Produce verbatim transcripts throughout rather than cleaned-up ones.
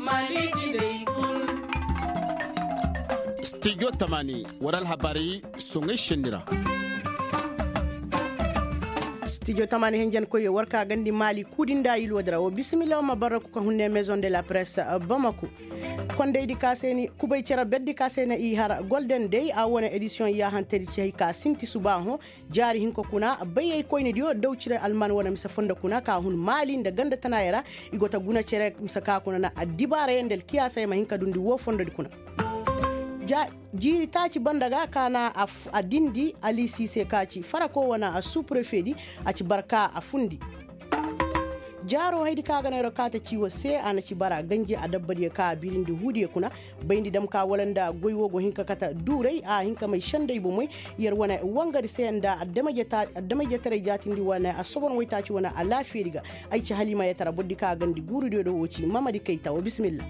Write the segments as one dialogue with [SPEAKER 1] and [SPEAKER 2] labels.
[SPEAKER 1] maliji dai kul.
[SPEAKER 2] Studio Tamani waral habari songai shendira.
[SPEAKER 3] Studio Tamani henjan koye warka gandi mali kudinda yilo dara o bismillah ma baraku ko hunne maison de la presse Bamako. Konde di kaseni kubay cera beddi kasena i har golden day a wona edition ya hanteri ci ka sinti subaho jari hinko kuna bayay koyni dio dow cire alman wona misa fonda kuna ka hun mali nda ganda tanayera igota guna cere misa ka kuna na adibare ndel kiyasa ma hinka dundi wo fonda di kuna ja jiri taci bandaga kana a, a dindi ali sise kaci fara ko wana a sous-préfet di a ci barka a fundi jaro haidi kaga na rakata ciwo sai ana ci bara ganje a dabbari ka birin da hudiye kuna bayindi dam ka walanda goywo go hinka kata durai a hinka mai shandai bu mai yar wana wangari sai anda addama jeta addama jetare jatin di wana a sobon wai taci wana a lafiya diga ai ci halima ya tara buddi ka gandi guru do woci mamadi kaita wa bismillah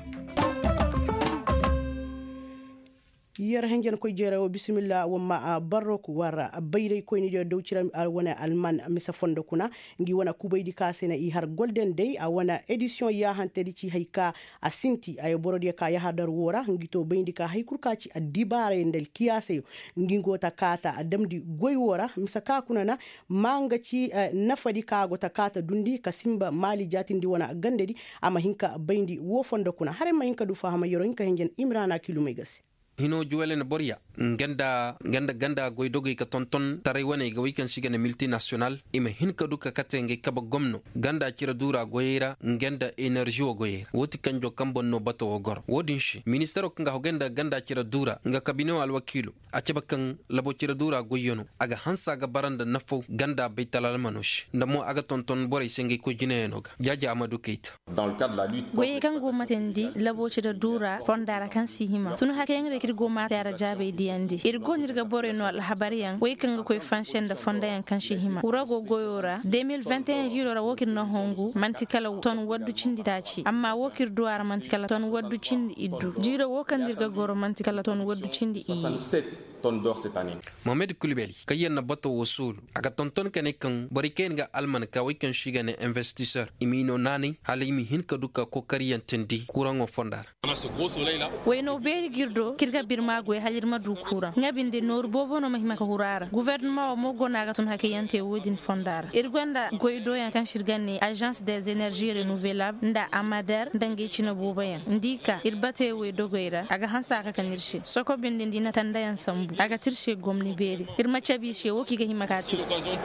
[SPEAKER 3] yar hengen koy jere o bismillah wamma barroku wara bayday koy ni do cira wona alman misa fondo kuna ngi wona kubaydi kasena i har golden day a wona edition ya hantedi ci hayka a sinti ay borodi ka ya hadar wora ngi to bayndi ka haykur ka ci adibare ndel kiyase ngi ngota kata adamdi goy wora misa ka kuna na manga ci uh, nafadi ka gota kata dundi kasimba mali jatindi wona gandedi ama hinka bayndi wo fondo kuna hare ma hinka du fahama yoro hinka hengen imrana kilumay gasi
[SPEAKER 4] hino juwele na boria ngenda ngenda ganda goydogo ka tonton taray wane ga weekend sigane multinational ima hinka duka katenge kaba gomno ganda kira dura goyera ngenda energy o goyera woti kanjo kambonno bato o gor wodinshi ministero nga hogenda ganda kira dura nga kabino al wakilu acaba kan labo kira dura goyono aga hansa ga baranda nafo ganda beitalal manush ndamo aga tonton boray senge ko jinenoga jaja amadou keita
[SPEAKER 5] dans le cadre de la lutte
[SPEAKER 6] goye kango matendi labo kira dura fondara kan sihima tunu hakengre kirgo matara jabe diandi irgo nirga bore no al habariyan way kanga koy function da fonda yan kan shihima urago goyora deux mille vingt et un jiro ra wokir no hongu mantikala ton waddu cindi taci amma wokir duwar mantikala ton waddu cindi iddu jiro wokandirga goro mantikala ton waddu cindi i
[SPEAKER 5] tonnes d'or cette année.
[SPEAKER 4] Mohamed Koulibaly kayen na bato wosulu aga tonton kane kan bariken ga alman ka wikan shiga ne investisseur imino nani halimi hin ka duka ko kariyan tindi kurango fondar
[SPEAKER 5] on a ce gros soleil là
[SPEAKER 6] wayno beri girdo kirga birma go halirma du kura ngabinde nor bobo no mahima ka hurara gouvernement o mo gona ga ton hakiyante wodin fondar irgonda goydo yan kan shirganne agence des énergies renouvelables nda amader dange cina bobayan ndika irbate we dogoira aga hansa ka kanirshi soko binde ndina tanda yan sambu aga tirshe gomni beri irma chabi she woki ga himakati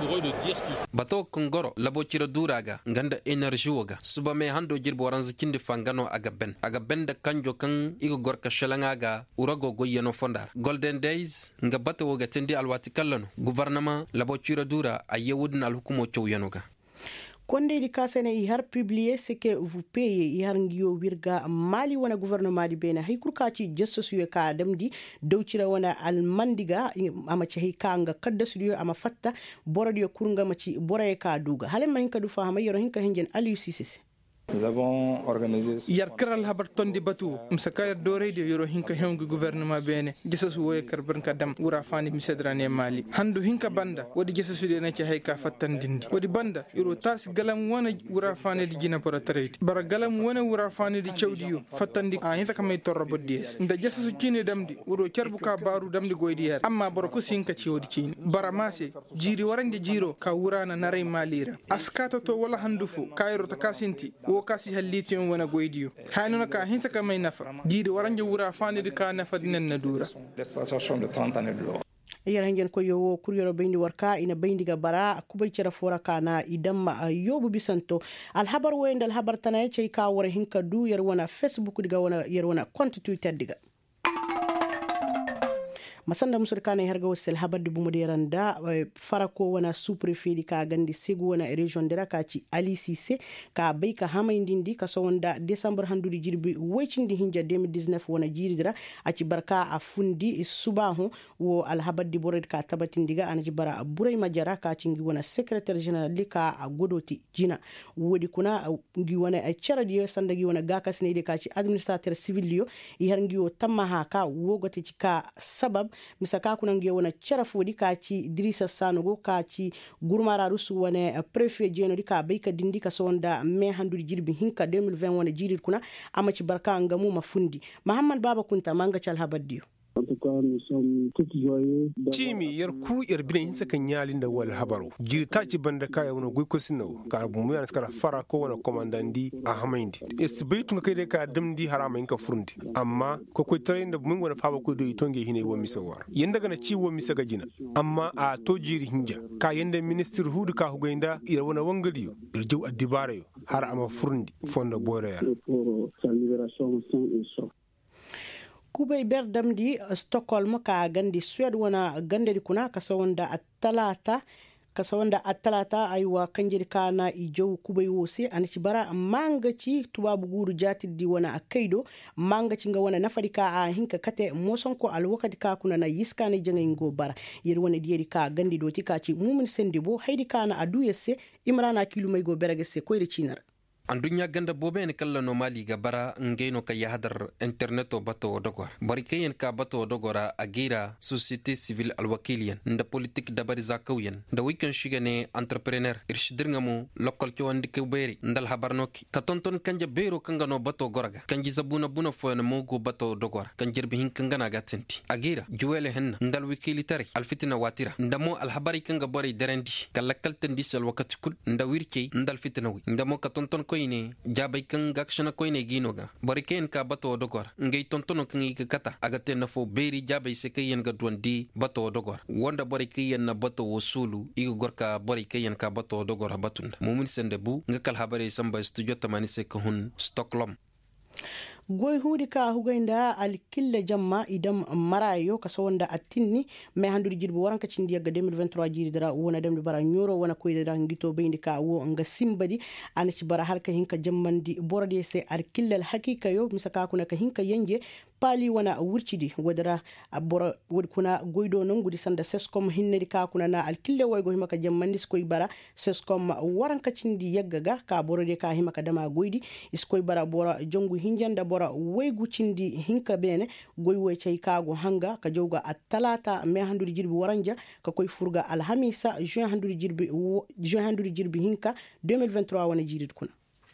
[SPEAKER 4] bato kongoro labo cira duraga nganda energy woga suba me hando jirbo ran zikinde fangano aga ben aga ben da kanjo kan igo gorka shalanga ga urago goyeno fondar golden days nga bato woga tendi alwati kallano gouvernement labo cira dura ayewudna alhukumo chowyanoga
[SPEAKER 3] konde di kasene i har publier ce que vous payez i har ngiyo wirga mali wana gouvernement di bena hay kurkaci jesso suye ka damdi dowcira wana almandiga ama ci hay kanga kadda studio ama fatta borodi kurunga maci boraye ka duga halen man ka du fahama yoro hinka henjen aliou sisisi.
[SPEAKER 7] Nous avons organisé
[SPEAKER 8] yar karal habar tondi batu msaka dore de yoro hinka hengu gouvernement bene jesasu woye karban kadam wura fani misedrane mali handu hinka banda wodi jesasu de na ci hayka fattan dindi wodi banda yoro tars galam wona wura fani di jina pora tarayt bara galam wona wura fani di cewdiyo fattan di a hinta kamay torro boddies nda jesasu cine damdi wuro cerbu ka baru damdi goydi yer amma boro ko sinka ci wodi cine bara mase jiri warande jiro ka wurana naray malira askato to wala handufu kayro ta kasinti kasi hallition wana goydiyo hanuna ka hinsa ka may nafa jiidi waranje wura fani de ka nafa dinan na dura
[SPEAKER 7] l'exploitation de trente années de l'or
[SPEAKER 3] yara hengen ko yowo kuryoro bayndi warka ina bayndiga bara kubay cera fora kana idamma yobu bisanto al habar wende al habar tanaye cey ka wara hinka du yar wana facebook diga wana yar wana compte twitter diga masanda musur kana herga wasel habadde bu mudiranda farako wana sous-préfet di ka gandi segu wana region dira ka ci Ali Cissé ka bay ka hamayndindi ka so wonda décembre handudi jirbi waycindi hinja deux mille dix-neuf wana jiridira a ci barka a fundi subahu wo al habadde bored ka tabatindiga anaji bara buray majara ka ci ngi wana secrétaire général li ka a godoti jina wodi kuna ngi wana a ceradi sanda ngi wana gakas ne de ka ci administrateur civil yo i har ngi o tamma ha ka wogoti ci ka sabab misaka kuna nge wana charafo di kaci Idrissa Sanogo kaci gurmara rusu wana prefet jeno di ka baika dindi ka sonda me handuri jirbi hinka deux mille vingt wana jirir kuna amaci barka ngamu mafundi Muhammad Baba Kunta manga chal habaddiyo.
[SPEAKER 9] Timi yar ku yar bine hinsa kan yalin da wal habaro jiri ta ci banda kaya wani gwi kusin ka mu yana skara fara ko wani komandandi a hamaindi isbaitu kai da ka damdi harama inka furundi amma ko ko tare da mun wani faba ko do itonge hine wa misawar yanda gana ci wa misa gajina amma a to jiri hinja ka yanda minister hudu ka hugainda ira wani wangaliyo irju adibarayo har ama furundi fonda boreya
[SPEAKER 3] kubay berdamdi Stockholm ka gandi Sweden wana gandari kuna kasawanda atalata kasawanda atalata aywa kanjiri kana ijow kubay wose anaci bara mangaci tubabu guru jatidi wana akaido mangaci nga wana nafarika a hinka kate mosonko al wakati ka kuna na yiskane janga ingo bara yeri wana diyeri ka gandi doti ka ci mumin sendibo haydi kana aduyese imrana kilumay go beragese koyre cinar
[SPEAKER 4] andunya ganda bobe en kala no mali ga bara ngeno ka yahadar interneto bato dogor bari kayen ka bato dogora agira société civile alwakilian nda politique dabari zakawiyan nda weekend shigane entrepreneur irshidirngamu lokol ki wandi ke beri ndal habarnoki ka tonton kanja bero kanga no bato goraga kanji zabuna buna fo en mogo bato dogora kanjir bi hin kanga na gatenti agira juwele hen ndal wikili tari alfitina watira ndamo alhabari kanga bari derendi kalakal tendis alwakati kul nda wirki ndal fitinawi ndamo ka tonton ko ne jabay kan gakshana koy ne ginoga bari ken ka bato dogor ngay tontono kan yi kata agate na fo beri jabay se kayen ga dondi bato dogor wonda bari kayen na bato wosulu igo gorka bari kayen ka bato dogor batunda mumin sende bu ngakal habare samba studio tamani se ko hun Stockholm
[SPEAKER 3] goy hudi ka hugainda alkille jamma idam marayo kasawanda atinni me handuri jirbi waranka cindi yaga deux mille vingt-trois jiri dara wona dem bara nyoro wona koy dara ngito bendi ka wo nga simbadi anaci bara halka hinka jammandi borode se alkille al hakika yo misaka kuna ka hinka yenge pali wana wurcidi wadara abora wod kuna goydo nongudi sanda seskom hinnedi ka kuna na alkille waygo himaka jammandi skoy bara seskom waranka cindi yagga ka borode ka himaka dama goydi iskoy bara bora jongu hinjanda bora waygu cindi hinka bene goy way cey kago hanga ka jowga atalata me handuri jirbi waranja ka koy furga alhamisa juin handuri jirbi juin handuri jirbi hinka deux mille vingt-trois wana jirid kuna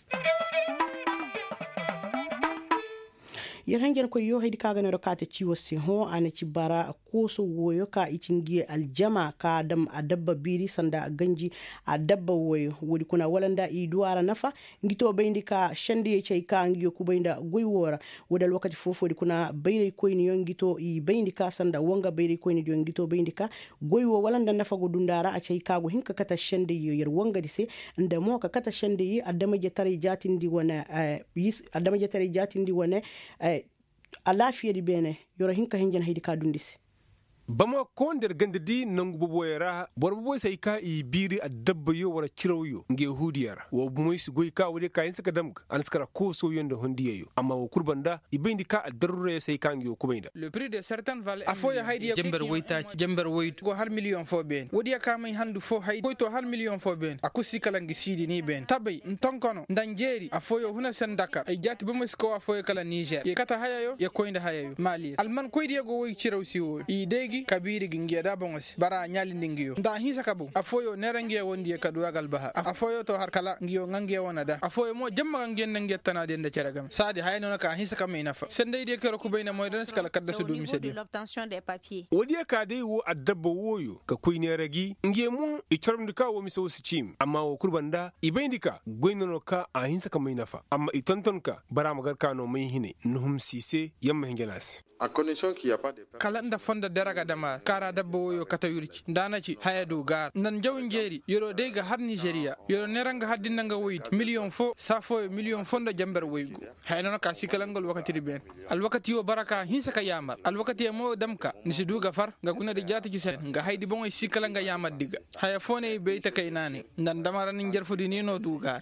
[SPEAKER 3] yerhangen ko yo hedi kaga no kata ciwo se ho ana ci bara ko so woyo ka icingi aljama ka dam adabba biri sanda ganji adabba woyo wodi kuna walanda i duara nafa ngito bayndi ka shandi ye cey ka ngiyo ku baynda goy wora wodal wakati fofo di kuna bayre ko ni ngito i bayndi ka sanda wonga bayre ko ni di ngito bayndi ka goy wo walanda nafa go dundara a cey kago hinka kata shandi yo yer wonga di se nda mo ka kata shandi yi adama je tare jatindi wona yis adama je tare jatindi wona a lafiyadi bene yoro hinka hinjan haydi ka dundisi
[SPEAKER 9] bama ko nder gandidi nangu boboyara borbo sai ka i biri a dabba yo wara kirawyo nge hudiyara wo moysi goy ka wode ka insa kadam an skara ko so yonda hondiyeyo amma wo kurbanda ibindi ka a darure sai ka ngiyo kubainda
[SPEAKER 8] le prix de certaines valeurs afoya haydi jember woyta jember woyt go hal million fo ben wodi ka may handu fo haydi ko to hal million fo ben akusi kala ngi sidi ni ben tabay ntonkono ndanjeri afoyo huna sen Dakar ay jati bama sko afoyo kala Niger ye kata hayayo ye koynda hayayo Mali alman koydi go woy kirawsi wo i degi kabiri gingiya da bongos bara nyali ndingiyo nda hisa kabu afoyo nerangiya wondi ka duwagal baha afoyo to har kala ngiyo ngangiya wona da afoyo mo jamma ngiyen ngiyen tana de nda ceragam sadi hayno ka hisa kam ina fa sendey de kero ku bayna moy dan kala kadda su dumi sedi
[SPEAKER 6] l'obtention des papiers
[SPEAKER 9] wodi ka dai wo adabba woyo ka kuine ragi ngiye mu i chorum dika wo miso chim amma wo kurbanda i bayndika goynono ka a hisa kam ina fa amma i tonton ka bara magar kano mai hine nuhum sise yamma hingenas
[SPEAKER 10] à condition qu'il y a pas de
[SPEAKER 8] kala nda fonda daraga dama kara dabbo woyo kata yurki ndana ci hayadu gar nan jawnjeri yoro dega har Nigeria yoro neranga haddinanga woyit million fo sa fo million fonda jamber woygo hayno ka sikalangal wakati ben al wakati yo baraka hinsa ka yamar al wakati mo damka ni siduga far nga kuna de jati ci sen nga haydi bon sikalanga yamar diga haya fone be ta kay nani ndan damara ni jerfudi ni no dugar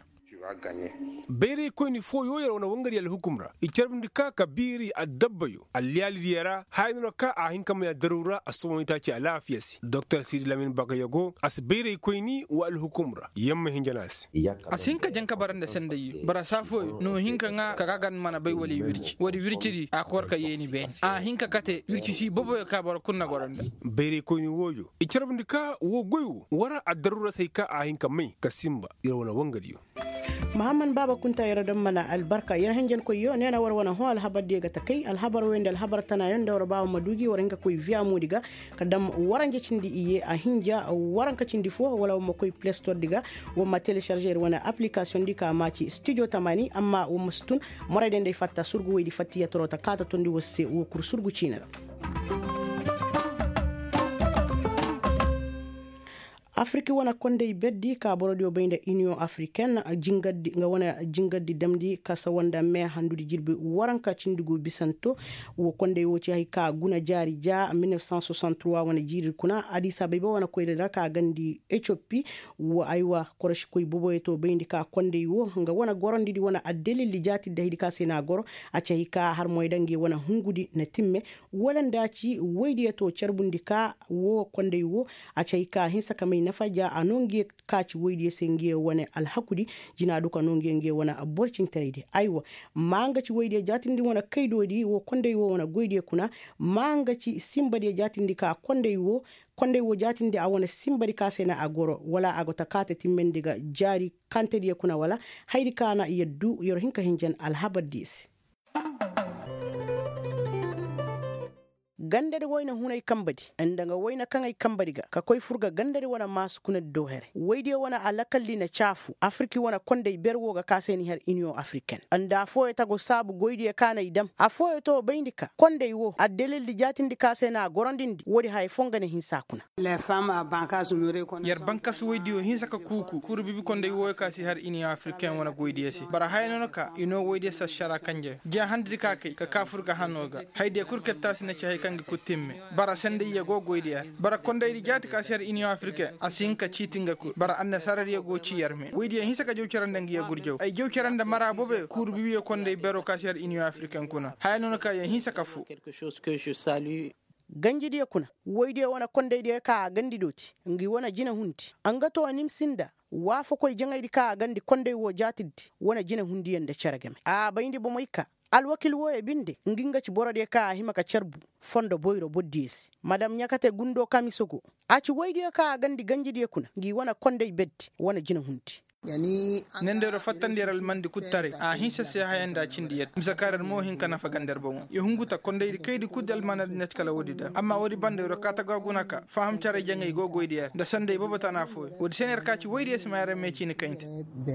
[SPEAKER 9] bere ko ni fo yo yaro na wangari al hukumra icarbindi ka kabiri adabbayo aliyali diyara hayno ka a hinka mai darura asoma ita ce alafiyasi dr sidi lamin bagayago as bere ko ni wa al hukumra yamma hinjanas
[SPEAKER 8] asinka janka baranda sandayi bara safo no hinka nga kagagan mana bai wali wirci wadi wirci a korka yeni ben a hinka kate wirci si bobo ka bar kunna goranda
[SPEAKER 9] bere ko ni woyo icarbindi ka wo goyo wara adarura sai ka a hinka mai kasimba yaro na wangari yo
[SPEAKER 3] mahamman baba kunta yaradan mana albarka yan hanjan ko yo nena war wana ho alhabar diga takai alhabar wende alhabar tana yanda war bawo madugi waranka ko via mu diga kadam waranje cindi iye a hinja waranka cindi fo wala mo koy play store diga wo ma télécharger wana application dika maci studio tamani amma wo mustun morade ndey fatta surgu wedi fatti ya torota kata tondi wosse wo kur surgu cinara afrique wana konde beddi ka borodi o beynde union africaine jingaddi nga wana jingaddi damdi kasa wanda me handudi jirbe waranka cindugo bisanto wo konde wo ci hay ka guna jari ja mille neuf cent soixante-trois wana jiri kuna addis ababa wana koyde raka gandi ethiopie wo aywa korosh koy bobo eto beyndi ka konde wo nga wana gorondidi wana addeli li jati dahidi ka sena goro acca hika har moy dangi wana hungudi na timme wala ndaci woydi eto cerbundi ka wo konde wo acca hika hinsa kamay nafaja anongi kaci woydi sengi wane alhakudi jina duka nongi ngi wana aborcin taride aywa manga ci woydi jatindi wana kaydodi wo konde wo wana goydi kuna manga ci simbadi jatindi ka konde wo konde wo jatindi a wana simbadi ka sena agoro wala agota kate timmendiga jari kantedi kuna wala haydi kana yeddu yor hinka hinjan alhabadis gandare woyna hunay kambadi andanga woyna kangay kambadiga ka koy furga gandare wana masu kuna dohere waydi wana alakalli na chafu afriki wana konde berwoga kaseni har union africaine anda fo etago sabu goydi kana idam afo to beyndika konde wo adelel di jatindi kasena gorondindi wodi hay fongane hinsa kuna
[SPEAKER 10] les femmes bankas nure kon
[SPEAKER 8] yar bankas waydi o hinsa ka kuku kuru bibi konde wo kasi har union africaine wana goydi esi bara hayno ka ino woydi sa shara kanje ja handi ka kay ka kafurga hanoga hayde kurketta sina ci hay kangi kutimme bara sende ye go goydiya bara konde di jati ka ser union africaine asinka citinga ku bara anna sarar ye go ci yarme waydi hinsa ka jewcerande ngi ye gurjew ay jewcerande mara bobe kuru bibi yo konde bero ka ser union africaine kuna hayno ka ye hinsa ka fu
[SPEAKER 10] quelque chose que je salue
[SPEAKER 3] ganjidi kuna woydi wana konde di ka gandi doti ngi wana jina hunti angato anim sinda wafo koy jangaydi ka gandi konde wo jatiddi wana jina hundi yende cerageme a bayndi bo moyka alwakil wo e binde nginga ci borode ka himaka cerbu fondo boyro boddisi madam nyakate gundo kamisogo aci woydi ka gandi ganjidi kuna ngi wana konde beddi wana jina hunti
[SPEAKER 10] yani
[SPEAKER 8] nendero fattandiral mandi kuttare a hinsa se hayanda cindiyet msakarar mo hin kana fagander bon e hunguta konde kaydi kuddal manal net kala wodida amma wodi bande ro kata gagunaka faham care jangay gogoydi er da sande bobata na fo wodi sener kaci woydi esmaare mecini kayte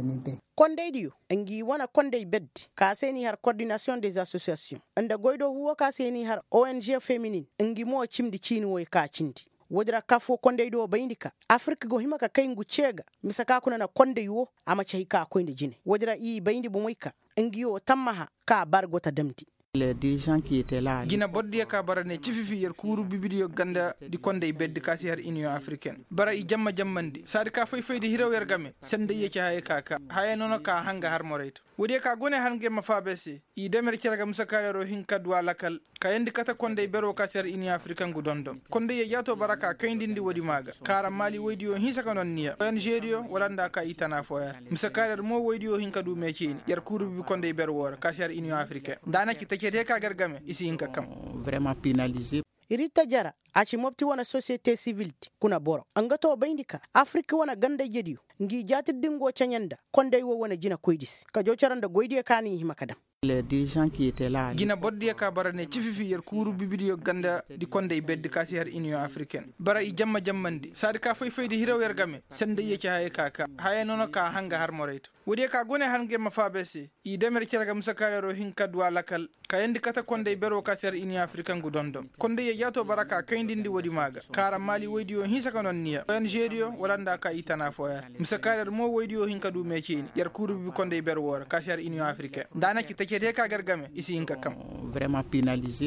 [SPEAKER 3] konde diyo ngi wana konde beddi ka seni har coordination des associations anda goydo huwa ka seni har O N G féminine ngi mo cimdi cini woy ka cindi wodira kafo konde do bayndika afrique go himaka kayngu cega misaka kuna na konde yo ama chayka koynde jine wodira i bayndi bo moyka ngiyo tammaha ka bargota damti
[SPEAKER 10] les dirigeants qui étaient là
[SPEAKER 8] gina boddi ka barane cififi yer kuru bibidiyo ganda di konde beddi kasi har union africaine bara i jamma jammandi sadi ka fay fayde hiraw yer game sende yeci hay kaka hay nono ka hanga har morayto wodi ka gone hange ma fabesi i demer ciraga musakare ro hin kadwa lakal ka yandi kata konde bero kasi har union africaine gu dondom konde ye yato baraka kayndindi wodi maga kara mali wodiyo hin saka non niya en jedio walanda ka itana foyar musakare mo wodiyo hin kadu mecini yer kuru bibi konde bero wor kasi har union africaine dana ki kete ka gargame isi inka kam
[SPEAKER 10] vraiment pénalisé
[SPEAKER 3] irita jara aci mopti wana société civile kuna boro angato bayndika afrique wana ganda jediyo ngi jati dingo chanyanda konde wo wana jina koydis ka jocaranda goydi kani himakadam
[SPEAKER 10] les dirigeants qui étaient là
[SPEAKER 8] gina boddi ka barane cififi yer kuru bibidiyo ganda di konde beddi kasi har union africaine bara i jamma jammandi sadi ka fay fayde hiraw yer game sende yeci hay kaka hay nono ka hanga har morayto wodi ka gone hange ma fabesi i demer ciraga musakare ro hin kadwa lakal ka yandi kata konde bero kasi har union africaine gu dondom konde ye yato baraka kayndindi wodi maga kara mali wodiyo hin saka non niya en jedio walanda ka itana foyar musakare mo wodiyo hin kadu mecini yer kuru bibi konde bero wor kasi har union africaine dana ki kete ka gargame isi inka kam
[SPEAKER 10] vraiment pénalisé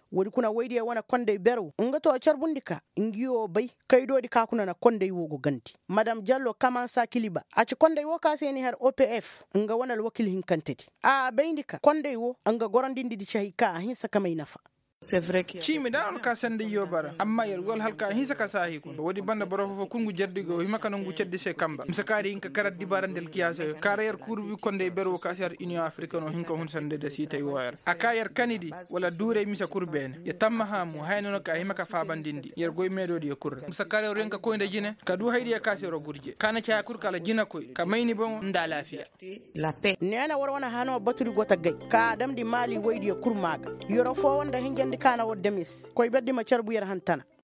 [SPEAKER 3] wodi kuna waydi wana konde beru nga to charbundika ngiyo bay kaydo di kakuna na konde wogo ganti madame Diallo Kamansa Kiliba aci konde wo kaseni har O P F nga wana wakil hinkanteti a bayndika konde wo nga gorandindi di chahika hinsa kamay nafa.
[SPEAKER 10] C'est vrai que
[SPEAKER 8] cimi dal ka sande yobara amma yer gol halka hisa ka sahi ko wodi banda boro fo kungu jeddigo hima kana ngu ceddi se kamba msakari inka karat di barandel kiyaso carrière kurbi konde bero ka sar union africaine hinka hon sande de sitay wayar akayer kanidi wala dure misa kurbene ya tamma hamu hayno ka hima ka fabandindi yer goy medodi e kur msakari renka ko inde jine ka du haydi e kasero gurje kana kya kur kala jina ko ka mayni bon nda lafiya
[SPEAKER 10] la paix
[SPEAKER 3] nena warwana hano baturi gota gay ka dam di mali waydi e kurmaga yoro fo wonda hinjandi kana wo demis koy beddi ma charbu yer hantana